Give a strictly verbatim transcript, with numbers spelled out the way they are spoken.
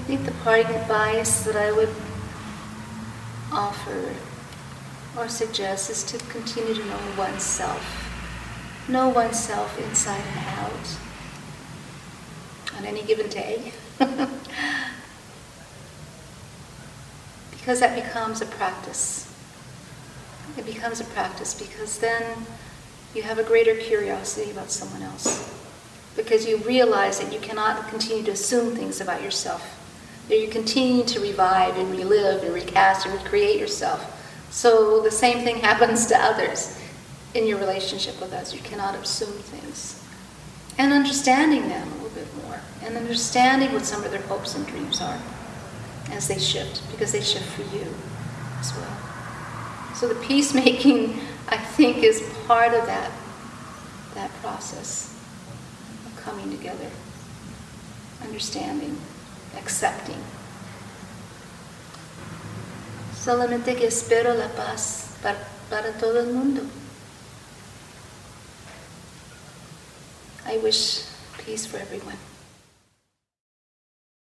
I think the parting advice that I would offer or suggest is to continue to know oneself. Know oneself inside and out on any given day. Because that becomes a practice. It becomes a practice because then you have a greater curiosity about someone else. Because you realize that you cannot continue to assume things about yourself. That you continue to revive and relive and recast and recreate yourself. So the same thing happens to others in your relationship with us. You cannot assume things. And understanding them a little bit more. And understanding what some of their hopes and dreams are as they shift. Because they shift for you as well. So the peacemaking, I think, is part of that, that process of coming together. Understanding. Accepting. Solamente que espero la paz para, para todo el mundo. I wish peace for everyone.